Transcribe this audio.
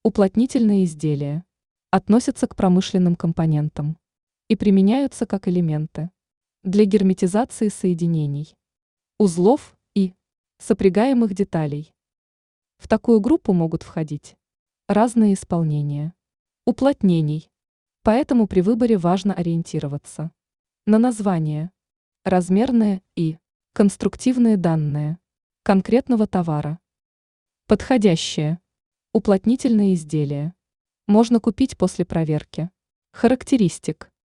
Уплотнительные изделия относятся к промышленным компонентам и применяются как элементы для герметизации соединений, узлов и сопрягаемых деталей. В такую группу могут входить разные исполнения уплотнений, поэтому при выборе важно ориентироваться на название, размерные и конструктивные данные конкретного товара. Подходящее уплотнительные изделия можно купить после проверки характеристик